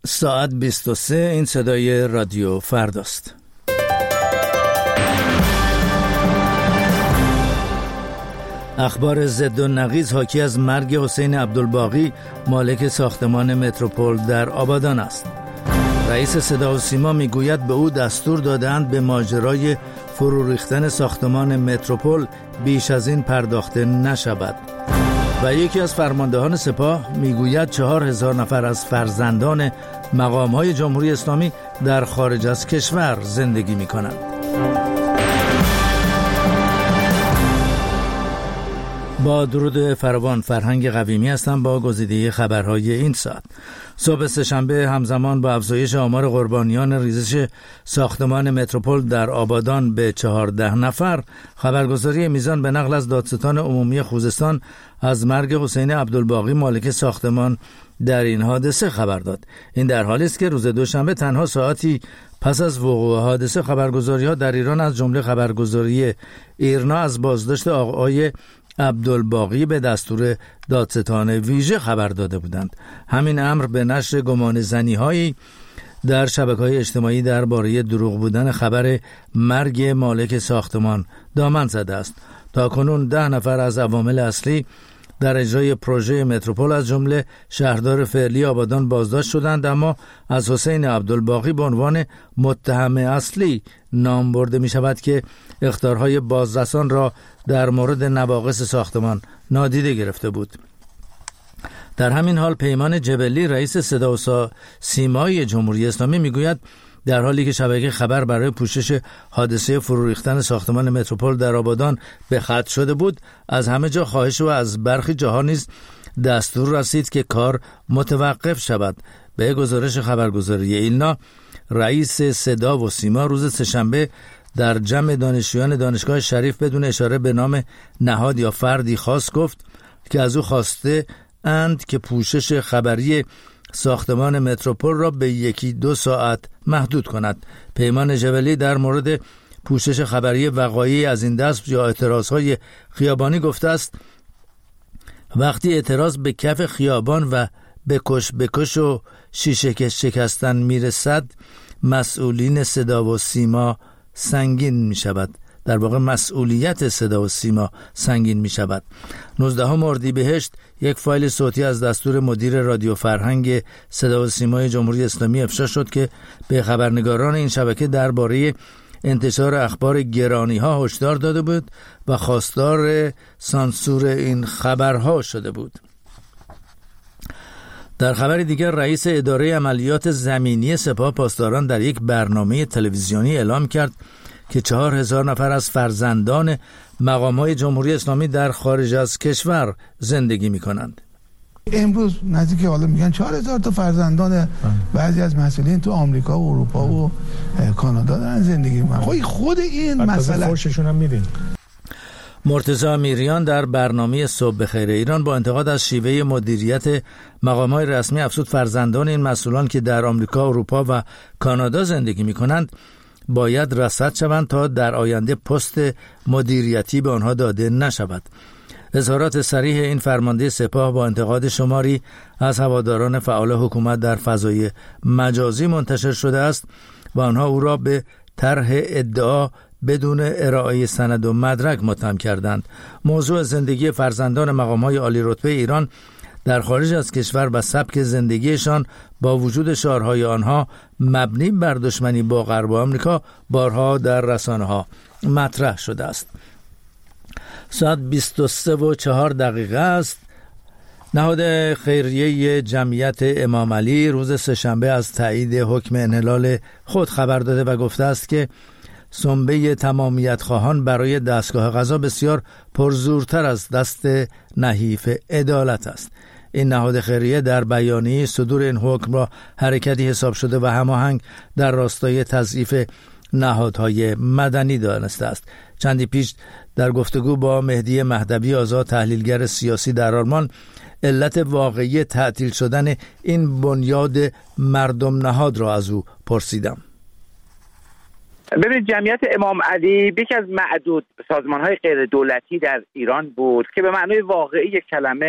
ساعت 23. این صدای رادیو فرداست. اخبار ضد و نقیض حاکی از مرگ حسین عبدالباقی مالک ساختمان متروپول در آبادان است. رئیس صدا و سیما میگوید به او دستور دادند به ماجرای فرو ریختن ساختمان متروپول بیش از این پرداخته نشود. و یکی از فرماندهان سپاه میگوید 4000 نفر از فرزندان مقام‌های جمهوری اسلامی در خارج از کشور زندگی می‌کنند. با درود فراوان، فرهنگ قویمی هستم با گزیده خبرهای این ساعت. صبح سه‌شنبه همزمان با افزایش آمار قربانیان ریزش ساختمان متروپول در آبادان به 14 نفر، خبرگزاری میزان به نقل از دادستان عمومی خوزستان از مرگ حسین عبدالباقی مالک ساختمان در این حادثه خبر داد. این در حالی است که روز دوشنبه تنها ساعتی پس از وقوع حادثه خبرگزاری‌ها در ایران از جمله خبرگزاری ایرنا از بازداشت آقای عبدالباقی به دستور دادستان ویژه خبر داده بودند. همین امر به نشر گمانه‌زنی‌هایی در شبکه‌های اجتماعی درباره دروغ بودن خبر مرگ مالک ساختمان دامن زده است. تاکنون 10 نفر از عوامل اصلی در اجرای پروژه متروپول از جمله شهردار فعلی آبادان بازداشت شدند، اما از حسین عبدالباقی به عنوان متهم اصلی نام برده می شود که اخطارهای بازرسان را در مورد نواقص ساختمان نادیده گرفته بود. در همین حال پیمان جبلی رئیس صدا و سیمای جمهوری اسلامی میگوید در حالی که شبکه خبر برای پوشش حادثه فرو ریختن ساختمان متروپول در آبادان به خط شده بود، از همه جا خواهش و از برخی جاها نیز دستور رسید که کار متوقف شود. به گزارش خبرگزاری ایلنا، رئیس صدا و سیما روز سه‌شنبه در جمع دانشجویان دانشگاه شریف بدون اشاره به نام نهاد یا فردی خاص گفت که از او خواسته اند که پوشش خبری ساختمان متروپول را به 1-2 ساعت محدود کند. پیمان جبلی در مورد پوشش خبری وقایعی از این دست یا اعتراضهای خیابانی گفته است وقتی اعتراض به کف خیابان و بکش و شیشه شکستن میرسد، مسئولین صدا و سیما سنگین می شود. در واقع مسئولیت صدا و سیما سنگین می شود. 19 اردیبهشت یک فایل صوتی از دستور مدیر رادیو فرهنگ صدا و سیمای جمهوری اسلامی افشا شد که به خبرنگاران این شبکه درباره انتشار اخبار گرانی ها هشدار داده بود و خواستار سانسور این خبرها شده بود. در خبر دیگر، رئیس اداره عملیات زمینی سپاه پاسداران در یک برنامه تلویزیونی اعلام کرد که 4000 نفر از فرزندان مقام‌های جمهوری اسلامی در خارج از کشور زندگی می‌کنند. امروز نزدیک حالا میگن 4000 تا فرزندان بعضی از مسئولین تو آمریکا و اروپا و کانادا دارن زندگی می‌کنن. خود این مسئله فوششون هم میدین. مرتضی میریان در برنامه صبح بخیر ایران با انتقاد از شیوه مدیریت مقام‌های رسمی افزود فرزندان این مسئولان که در آمریکا، اروپا و کانادا زندگی می‌کنند باید رصد شوند تا در آینده پست مدیریتی به آنها داده نشود. اظهارات صریح این فرمانده سپاه با انتقاد شماری از هواداران فعال حکومت در فضای مجازی منتشر شده است و آنها او را به طرح ادعا بدون ارائه سند و مدرک متهم کردند. موضوع زندگی فرزندان مقام‌های عالی رتبه ایران در خارج از کشور و سبک زندگیشان با وجود شعارهای آنها مبنی بر دشمنی با غرب و آمریکا بارها در رسانه‌ها مطرح شده است. ساعت 23:04 است. نهاد خیریه جمعیت امام علی روز سه‌شنبه از تایید حکم انحلال خود خبر داده و گفته است که سنبه تمامیت خواهان برای دستگاه قضا بسیار پرزورتر از دست نحیف عدالت است. این نهاد خیریه در بیانیه صدور این حکم را حرکتی حساب شده و هماهنگ در راستای تضعیف نهادهای مدنی دانسته است. چندی پیش در گفتگو با مهدی مهدوی آزاد، تحلیلگر سیاسی در آلمان، علت واقعی تعطیل شدن این بنیاد مردم نهاد را از او پرسیدم. ببینید، جمعیت امام علی یکی از معدود سازمان‌های غیر دولتی در ایران بود که به معنای واقعی یک کلمه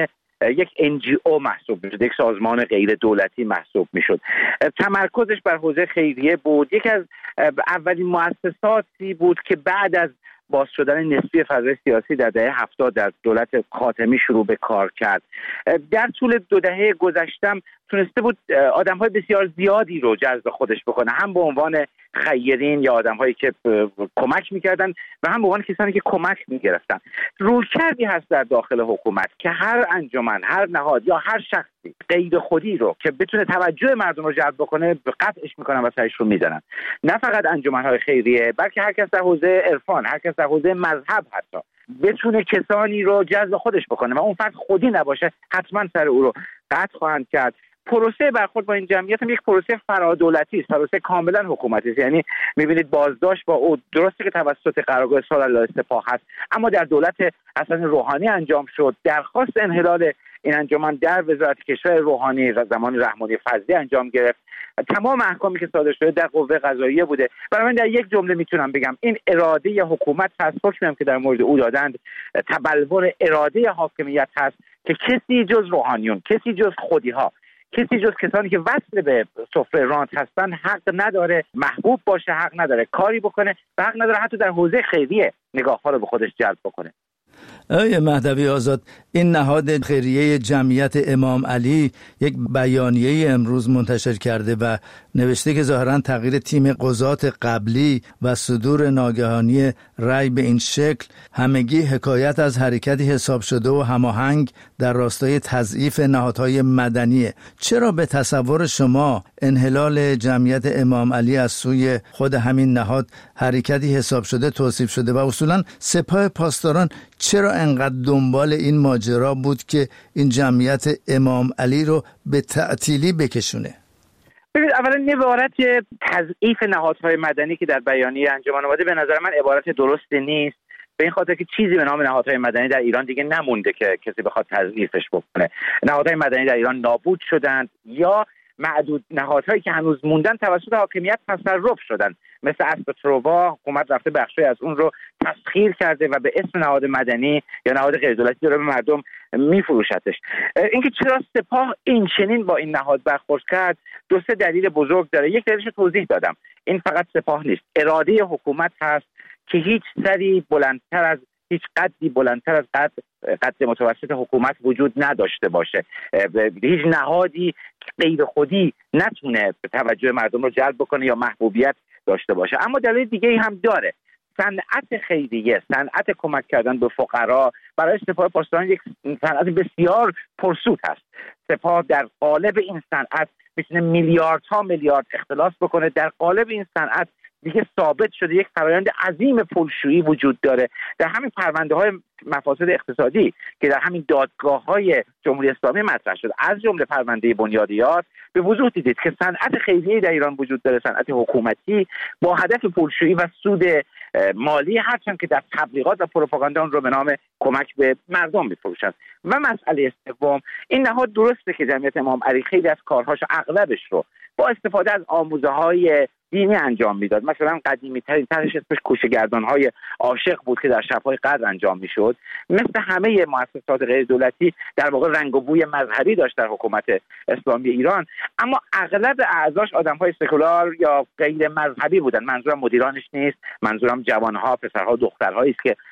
یک NGO محسوب میشد، یک سازمان غیر دولتی محسوب میشد. تمرکزش بر حوزه خیریه بود. یکی از اولین مؤسساتی بود که بعد از باز شدن نسبی فضای سیاسی در دهه 70 در دولت خاتمی شروع به کار کرد. در طول 2 دهه گذشتم تونسته بود آدم‌های بسیار زیادی رو جذب خودش بکنه، هم به عنوان خیرین یا آدم‌هایی که کمک می‌کردن و هم به عنوان کسانی که کمک می‌گرفتن. رویکردی هست در داخل حکومت که هر انجمن، هر نهاد یا هر شخصی غیر خودی رو که بتونه توجه مردم رو جلب بکنه قطعش می‌کنن و سرش رو می‌زنن. نه فقط انجمن‌های خیریه، بلکه هر کس در حوزه عرفان، هر کس در حوزه مذهب حتی بتونه کسانی رو جذب خودش بکنه و اون فرد خودی نباشه، حتما سر او رو قطع خواهند کرد. پروسه برخورد با این جمعیت هم یک پروسه فرادولتی است، پروسه کاملا حکومتی است. یعنی می‌بینید بازداشت با او درسته که توسط قرارگاه صلح سپاه هست، اما در دولت حسن روحانی انجام شد. درخواست انحلال این انجمن در وزارت کشور روحانی زمان رحمانی فضلی انجام گرفت. تمام احکامی که صادر شده در قوه قضاییه بوده. برای من در یک جمله میتونم بگم این اراده حکومت هست، حکمی که در مورد او دادند تبلور اراده حاکمیت هست که کسی جز روحانیون، کسی جز خودی‌ها، کسی جز کسانی که وصل به سفره رانت هستن حق نداره محبوب باشه، حق نداره کاری بکنه و حق نداره حتی در حوزه خیریه نگاه‌ها رو به خودش جلب بکنه. آقای مهدوی آزاد، این نهاد خیریه جمعیت امام علی یک بیانیه امروز منتشر کرده و نوشته که ظاهراً تغییر تیم قضات قبلی و صدور ناگهانی رأی به این شکل همگی حکایت از حرکتی حساب شده و هماهنگ در راستای تضعیف نهادهای مدنیه. چرا به تصور شما انحلال جمعیت امام علی از سوی خود همین نهاد حرکتی حساب شده توصیف شده و اصولاً سپاه پاسداران چرا انقدر دنبال این ماجرا بود که این جمعیت امام علی رو به تعطیلی بکشونه؟ ببینید، اولا عبارت تضعیف نهادهای مدنی که در بیانیه انجمن اومده به نظر من عبارت درستی نیست، به این خاطر که چیزی به نام نهادهای مدنی در ایران دیگه نمونده که کسی بخواد تضعیفش بکنه. نهادهای مدنی در ایران نابود شدند یا معدود نهادهایی که هنوز موندن توسط حاکمیت تصرف شدن، مثل اسب تروا. حکومت رفته بخشی از اون رو تسخیر کرده و به اسم نهاد مدنی یا نهاد غیر دولتی داره به مردم میفروشتش. اینکه چرا سپاه این چنین با این نهاد برخورد کرد 2-3 دلیل بزرگ داره. یک دلیلش توضیح دادم، این فقط سپاه نیست، اراده حکومت هست که هیچ سری بلندتر از هیچ قدی بلندتر از قد متوسط حکومت وجود نداشته باشه. هیچ نهادی غیر خودی نتونه توجه مردم رو جلب بکنه یا محبوبیت داشته باشه. اما دلیل دیگه هم داره. صنعت خیریه، صنعت کمک کردن به فقرا برای سپاه پاسداران یک صنعت بسیار پرسود هست. سپاه در قالب این صنعت میتونه میلیاردها میلیارد اختلاس بکنه. در قالب این صنعت دیگه ثابت شده یک فرآیند عظیم پولشویی وجود داره. در همین پرونده‌های مفاسد اقتصادی که در همین دادگاه‌های جمهوری اسلامی مطرح شد، از جمله پرونده بنیادیات، به وضوح دیدید که صنعت خیریه در ایران وجود داره، صنعت حکومتی با هدف پولشویی و سود مالی، هرچند که در تبلیغات و پروپاگاندا اون رو به نام کمک به مردم می‌فروشند. و مسئله سوم، این نهاد درسته که جمعیت امام علی خیلی از کارهاش اغلبش رو با استفاده از آموزه‌های دینی انجام میداد. مثلا قدیمی ترین طرحش اسمش کوچه‌گردان‌های عاشق بود که در شب‌های قدر انجام میشد. مثل همه مؤسسات غیر دولتی در واقع رنگ و بوی مذهبی داشت در حکومت اسلامی ایران، اما اغلب اعضاش آدم‌های سکولار یا غیر مذهبی بودن. منظورم مدیرانش نیست، منظورم جوان‌ها، پسرها، دخترهایی است که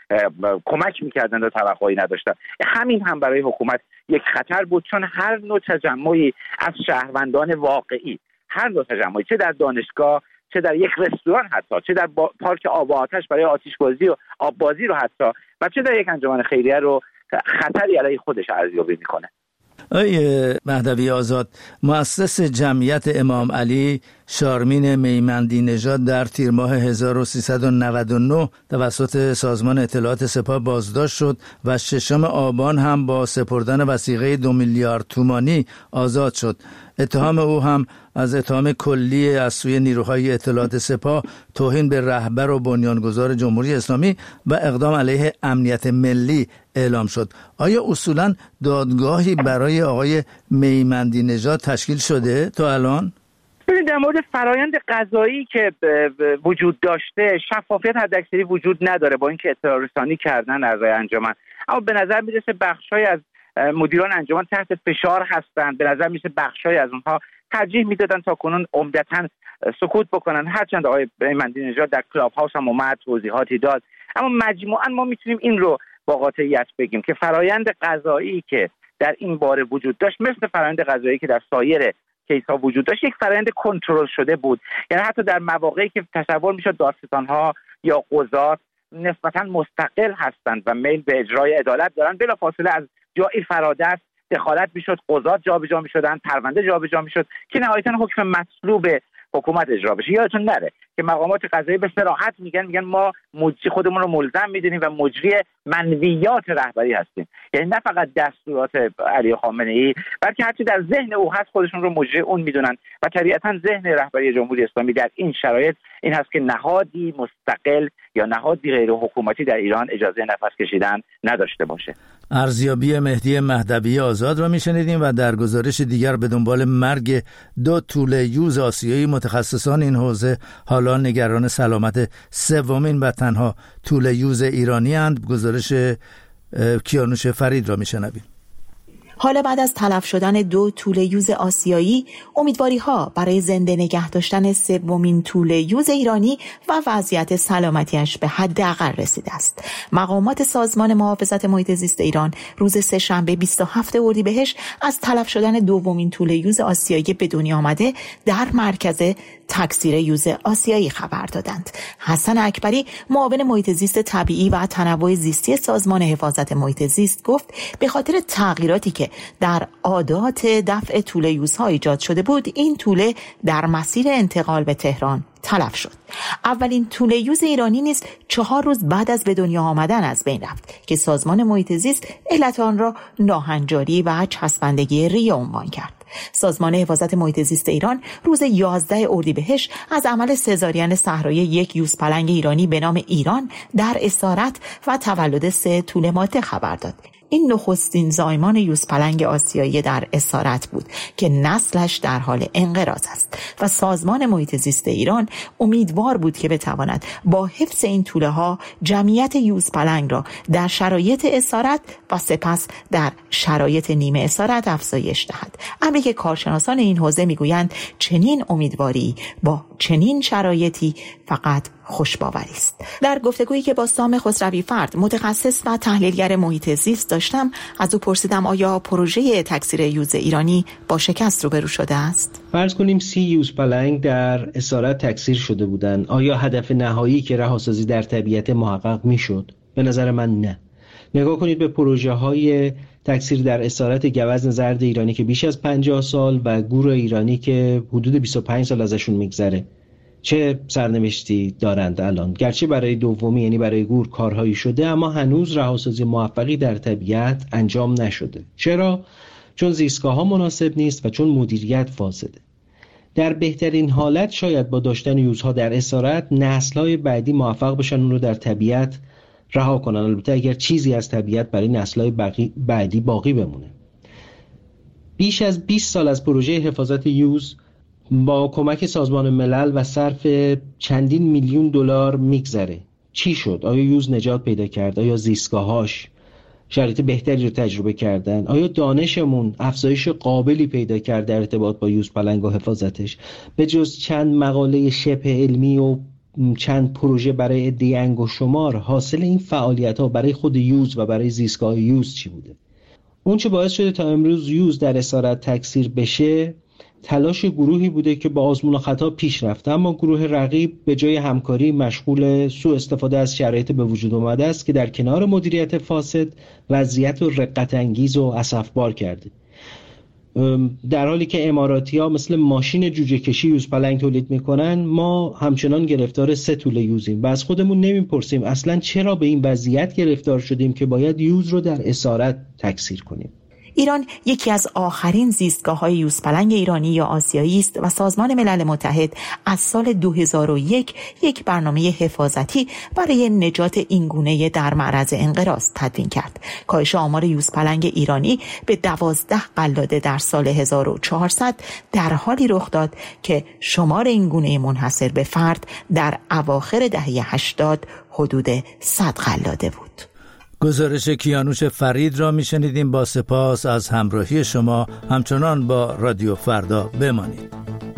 کمک می‌کردند و توقعی نداشتن. همین هم برای حکومت یک خطر بود، چون هر نوع تجمعی از شهروندان واقعی، هر نوع تجمعی، چه در دانشگاه، چه در یک رستوران، حتی چه در پارک آب و آتش برای آتش بازی و آب بازی رو حتی، و چه در یک انجمن خیریه رو خطری علیه خودش ارزیابی میکنه. آقای مهدوی آزاد، مؤسس جمعیت امام علی شارمین میمندی نژاد در تیر ماه 1399 توسط سازمان اطلاعات سپاه بازداشت شد و 6 آبان هم با سپردن وثیقه 2 میلیارد تومانی آزاد شد. اتهام او هم از اتهام کلی از سوی نیروهای اطلاعات سپاه، توهین به رهبر و بنیانگذار جمهوری اسلامی و اقدام علیه امنیت ملی اعلام شد. آیا اصولاً دادگاهی برای آقای میمندی نژاد تشکیل شده تا الان؟ در مورد فرایند قضایی که وجود داشته شفافیت حداکثری وجود نداره، با اینکه اطلاع رسانی کردن اعضای انجمن، اما به نظر میرسه بخشای از مدیران انجمن تحت فشار هستند. به نظر میشه بخشای از اونها ترجیح میدادن تا کنون عمدتاً سکوت بکنن، هرچند آقای مهدی نژاد در کلاب هاوس هم اومد توضیحاتی داد. اما مجموعاً ما میتونیم این رو با قاطعیت بگیم که فرایند قضایی که در این باره وجود داشت مثل فرایند قضایی که در سایر کیس ها وجود داشت یک فرآیند کنترل شده بود. یعنی حتی در مواقعی که تصور میشد دادستان ها یا قضات نسبتا مستقل هستند و میل به اجرای عدالت دارند، بلافاصله از جای فرادست دخالت میشد، قضات جابجا میشدند، پرونده جابجا میشد که نهایتا حکم مطلوب حکومت اجرا بشه. یادتون نره که مقامات قضایی به صراحت میگن ما خودمون رو ملزم میدونیم و مجری منویات رهبری هستیم. یعنی نه فقط دستورات علی خامنه ای، بلکه هرچی در ذهن او هست خودشون رو مجری اون میدونن و طبیعتا ذهن رهبری جمهوری اسلامی در این شرایط این هست که نهادی مستقل یا نهادی غیر حکومتی در ایران اجازه نفس کشیدن نداشته باشه. ارزیابی مهدی مهدوی آزاد را میشنیدیم و در گزارش دیگر به دنبال مرگ 2 توله یوز آسیایی متخصصان این حوزه حالا نگران سلامت سومین و تنها توله یوز ایرانی اند. گزارش کیانوش فرید را میشنویم. حالا بعد از تلف شدن 2 توله یوز آسیایی، امیدواری‌ها برای زنده نگه داشتن سومین توله یوز ایرانی و وضعیت سلامتیش به حداقل رسیده است. مقامات سازمان محافظت محیط زیست ایران روز سه‌شنبه 27 اردیبهشت از تلف شدن دومین توله یوز آسیایی به دنیا آمده در مرکز تکثیر یوز آسیایی خبر دادند. حسن اکبری، معاون محیط زیست طبیعی و تنوع زیستی سازمان حفاظت محیط زیست، گفت به خاطر تغییراتی که در عادات دفع توله یوزها ایجاد شده بود، این توله در مسیر انتقال به تهران تلف شد. اولین توله یوز ایرانی نیز 4 روز بعد از به دنیا آمدن از بین رفت که سازمان محیط زیست علت آن را ناهنجاری و چسبندگی ریه عنوان کرد. سازمان حفاظت محیط زیست ایران روز 11 اردیبهشت از عمل سزارین صحرایی 1 یوزپلنگ ایرانی به نام ایران در اسارت و تولد 3 توله ماده خبر داد. این نخستین زایمان یوزپلنگ آسیایی در اسارت بود که نسلش در حال انقراض است و سازمان محیط زیست ایران امیدوار بود که بتواند با حفظ این توله ها جمعیت یوزپلنگ را در شرایط اسارت و سپس در شرایط نیمه اسارت افزایش دهد. امری که کارشناسان این حوزه میگویند چنین امیدواری با چنین شرایطی فقط خوشباوری است. در گفتگویی که با سام خسروی فرد، متخصص و تحلیلگر محیط زیست داشتم، از او پرسیدم آیا پروژه تکثیر یوز ایرانی با شکست روبرو شده است؟ فرض کنیم 30 یوزپلنگ در اسارت تکثیر شده بودند. آیا هدف نهایی که رهاسازی در طبیعت محقق میشد؟ به نظر من نه. نگاه کنید به پروژه های تکثیر در اسارت گوزن زرد ایرانی که بیش از 50 سال و گور ایرانی که حدود 25 سال ازشون میگذره، چه سرنوشتی دارند الان. گرچه برای دومی یعنی برای گور کارهایی شده، اما هنوز رهاسازی موفقی در طبیعت انجام نشده. چرا؟ چون زیستگاه‌ها مناسب نیست و چون مدیریت فاسده. در بهترین حالت شاید با داشتن یوزها در اسارت نسل‌های بعدی موفق بشن اون رو در طبیعت رها کنن، البته اگر چیزی از طبیعت برای نسل‌های بعدی باقی بمونه. بیش از 20 سال از پروژه حفاظت یوز با کمک سازمان ملل و صرف چندین میلیون دلار میگذره. چی شد؟ آیا یوز نجات پیدا کرد؟ آیا زیستگاهاش شرایط بهتری رو تجربه کردن؟ آیا دانشمون افزایش قابلی پیدا کرد در ارتباط با یوزپلنگ و حفاظتش؟ به جز چند مقاله شبه علمی و چند پروژه برای عده انگشت شمار، حاصل این فعالیت‌ها برای خود یوز و برای زیستگاه یوز چی بوده؟ اون چه باعث شده تا امروز یوز در اسارت تکثیر بشه تلاش گروهی بوده که با آزمون و خطا پیش رفته، اما گروه رقیب به جای همکاری مشغول سوء استفاده از شرایط به وجود اومده است که در کنار مدیریت فاسد وضعیت رو رقت انگیز و اسفبار کرده. در حالی که اماراتی‌ها مثل ماشین جوجه کشی یوزپلنگ تولید میکنن، ما همچنان گرفتار 3 توله یوزیم و از خودمون نمیپرسیم اصلا چرا به این وضعیت گرفتار شدیم که باید یوز رو در اسارت تکثیر کنیم. ایران یکی از آخرین زیستگاه‌های یوزپلنگ ایرانی یا آسیایی است و سازمان ملل متحد از سال 2001 یک برنامه حفاظتی برای نجات این گونه در معرض انقراض تدوین کرد. کاهش آمار یوزپلنگ ایرانی به 12 قلاده در سال 1400 در حالی رخ داد که شمار این گونه منحصر به فرد در اواخر دهه 80 حدود 100 قلاده بود. گزارش کیانوش فرید را میشنیدیم. با سپاس از همراهی شما. همچنان با رادیو فردا بمانید.